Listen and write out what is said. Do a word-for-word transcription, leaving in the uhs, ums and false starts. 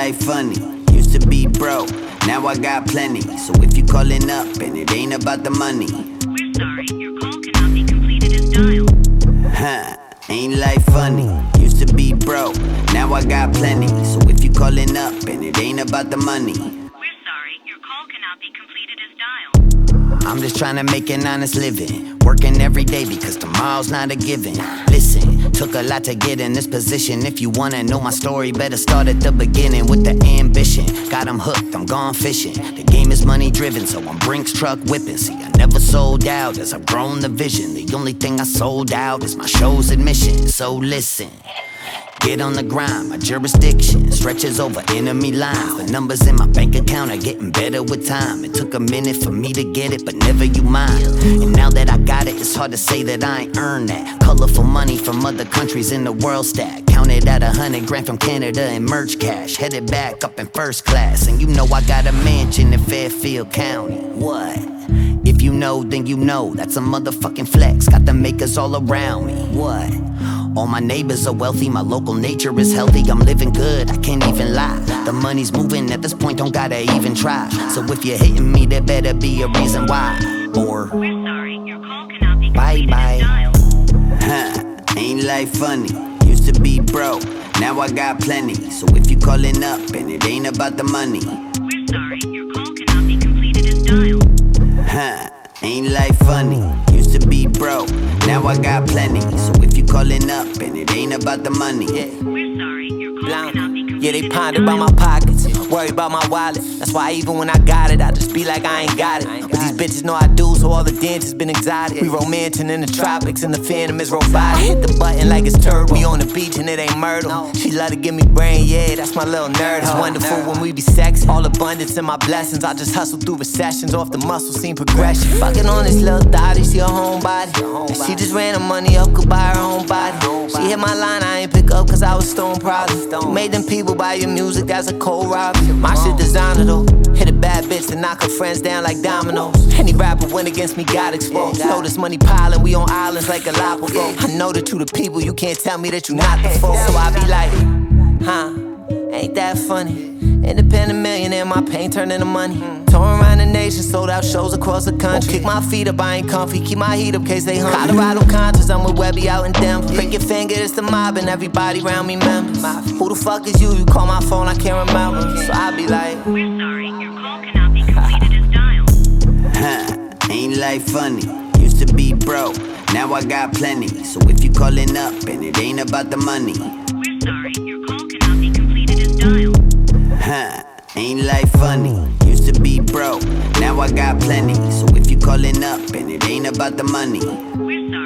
life funny? Used to be broke, now I got plenty. So if you calling up and it ain't about the money, we're sorry, your call cannot be completed as dialed. Huh, ain't life funny? Used to be broke, now I got plenty. So if you calling up and it ain't about the money, we're sorry, your call cannot be completed as dialed. I'm just trying to make an honest living, working every day because tomorrow's not a given. Listen, took a lot to get in this position. If you wanna know my story, better start at the beginning with the ambition. Got 'em hooked, I'm gone fishing. The game is money driven, so I'm Brinks truck whipping. See, I never sold out as I've grown the vision. The only thing I sold out is my show's admission. So listen, get on the grind, my jurisdiction stretches over enemy lines. The numbers in my bank account are getting better with time. It took a minute for me to get it, but never you mind. And now that I got it, it's hard to say that I ain't earned that. Colorful money from other countries in the world stack. Counted at a hundred grand from Canada and merch cash. Headed back up in first class, and you know I got a mansion in Fairfield County. What? If you know, then you know, that's a motherfucking flex. Got the makers all around me. What? All my neighbors are wealthy, my local nature is healthy. I'm living good, I can't even lie. The money's moving, at this point don't gotta even try. So if you're hitting me, there better be a reason why. Or we're sorry, your call cannot be bye completed bye. as dialed. Huh, ain't life funny? Used to be broke, now I got plenty. So if you calling up and it ain't about the money, we're sorry, your call cannot be completed as dialed. Huh, ain't life funny? Used to be broke, now I got plenty. So if you calling up and it ain't about the money, yeah. We're sorry, your call Blanc. cannot be completed Yeah, they as ponder about my dialed. pockets, worry about my wallet. That's why even when I got it, I just be like I ain't got it. But these bitches know I do, so all the dance has been exotic. We romancing in the tropics, and the phantom is robotic. Hit the button like it's turbo. We on the beach and it ain't Myrtle. She love to give me brain, yeah, that's my little nerd. It's wonderful when we be sex. All abundance in my blessings. I just hustle through recessions, off the muscle, seen progression. Fucking on this little thotty, she a homebody. And she just ran her money up, could buy her own body. She hit my line, I ain't pick up cause I was stone probably. Made them people buy your music, that's a cold rob. My shit designer though. Hit a bad bitch to knock her friends down like dominoes. Any rapper went against me got exposed. Know this money piling, we on islands like Galapagos. I know that you the people, you can't tell me that you not the folk. So I be like, huh, ain't that funny? Independent millionaire, my pain turned into money. Touring around the nation, sold out shows across the country. Kick my feet up, I ain't comfy. Keep my heat up, case they hungry. Colorado conscious, I'm with Webby out in Denver. Break your finger, it's the mob, and everybody around me members. Who the fuck is you? You call my phone, I can't remember. So I be like, We're sorry, your call cannot be completed as dialed. huh, ain't life funny? Used to be broke, now I got plenty. So if you calling up and it ain't about the money, We're sorry, your call cannot be completed as dialed. huh, ain't life funny? Used to be broke, now I got plenty. So if you calling up and it ain't about the money, We're sorry.